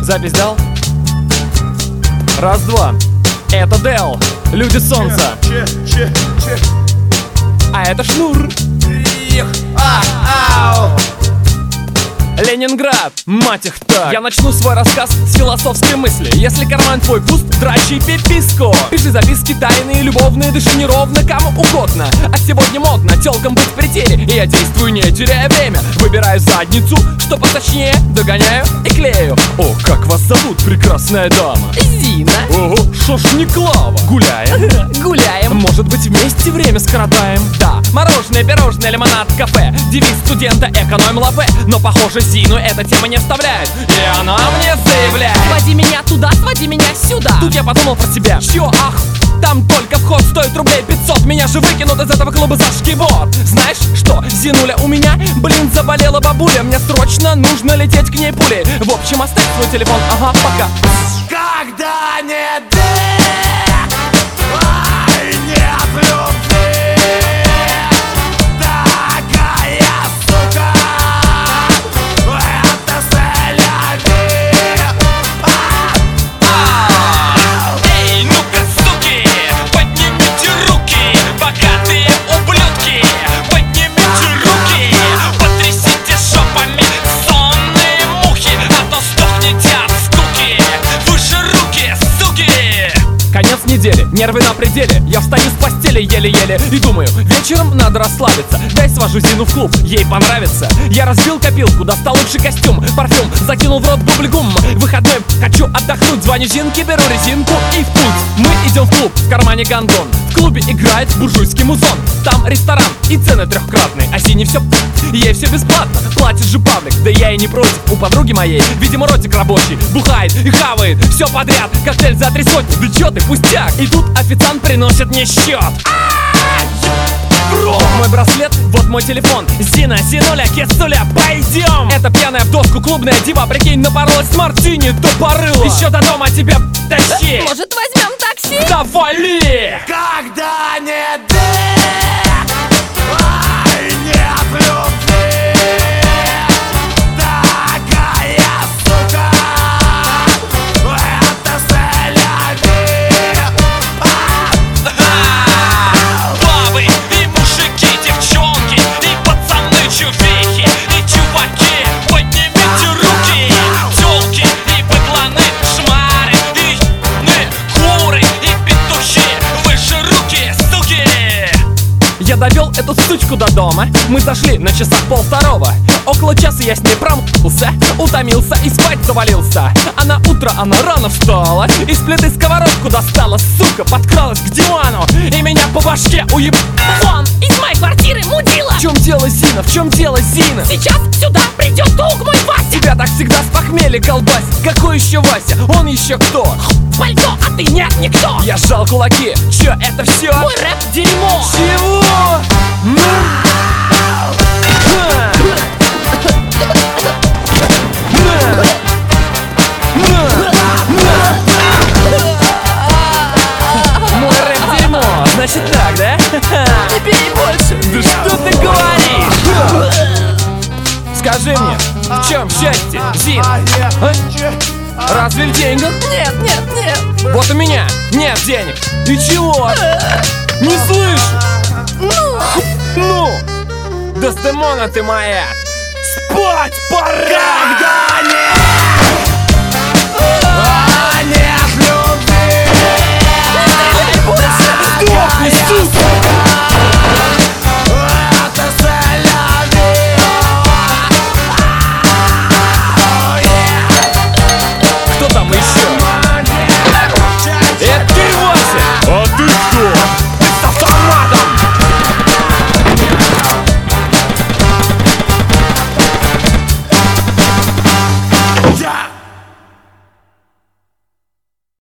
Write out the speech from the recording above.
Запись дал? Раз, два. Это Дел, люди солнца. А это Шнур. Ленинград, мать их так. Я начну свой рассказ с философской мысли. Если карман твой пуст, драчи пиписку. Пиши записки тайные, любовные, дыши неровно, кому угодно. А сегодня модно тёлкам быть в пределе, и я действую, не теряя время. Выбираю задницу, что поточнее, догоняю и клею. О, как вас зовут, прекрасная дама? Зина. Ого, шо ж не Клава. Гуляем? Гуляем. Может быть, вместе время скоротаем? Да, мороженое, пирожное, лимонад, кафе. Девиз студента экономим лапе. Но похоже, Зину эта тема не вставляет, и она мне заявляет: своди меня туда, своди меня сюда. Тут я подумал про себя: чё, ах, там только вход стоит рублей 500. Меня же выкинут из этого клуба за шкибот. Знаешь что, Зинуля, у меня, блин, заболела бабуля. Мне срочно нужно лететь к ней пулей. В общем, оставь свой телефон, ага, пока. Когда нет денег, ай, нет любви, такая сука, это селяви. Эй, ну-ка, суки, поднимите руки, богатые ублюдки, поднимите руки, потрясите шопами сонные мухи, а то сдохнете от скуки. Выше руки, суки! Конец недели, нервы на пределе. Я встаю с постели еле-еле и думаю, вечером надо расслабиться. Дай свожу Зину в клуб, ей понравится. Я разбил копилку, достал лучший костюм, парфюм, закинул в рот бубльгум. Выходной, хочу отдохнуть, звоню Зинке, беру резинку и в путь. Мы идем в клуб, в кармане гондон. В клубе играет буржуйский музон. Там ресторан и цены трехкратные, а Зине все ей все бесплатно. Платит же Павлик, да я и не против. У подруги моей, видимо, ротик рабочий. Бухает и хавает, все подряд. Коктейль за 3 сотни, да чё ты, пустяк. И тут официант приносит мне счет. Мой браслет, вот мой телефон. Зина, Зинуля, кисуля, пойдем. Это пьяная в доску клубная дива, прикинь, напоролась с мартини, тупорыла. Еще до дома тебя тащи. Может, возьмем такси? Да вали! Когда нет денег, ай, нет любви, такая сука, это селяви. Бабы и мужики, девчонки, и пацаны, чувихи, и чуваки, поднимите руки. Тёлки и быдланы, шмары, и куры, и петухи. Выше руки, суки! Я довел эту сучку до дома. Мы зашли на часах 1:30. Около часа я с ней промылся, утомился и спать завалился. А на утро она рано встала, из плиты сковородку достала. Сука, подкралась к дивану и меня по башке уеб... Вон, из моей квартиры, мудила. В чем дело, Зина? В чем дело, Зина? Сейчас сюда придет друг мой Вася. Тебя так всегда с похмелья колбасит. Какой еще Вася? Он еще кто? Пальто, а ты нет никто. Я сжал кулаки. Че, это все? Мой рэп дерьмо. Чего? Мой рэп дерьмо. Значит так, да? Не бей больше. Да что ты говоришь? Скажи мне, в чем счастье, Зин? Разве в деньгах? Нет, нет, нет. Вот у меня нет денег. И чего? Не слышу. Ну, Дездемона ты моя. Спать пора! Когда нет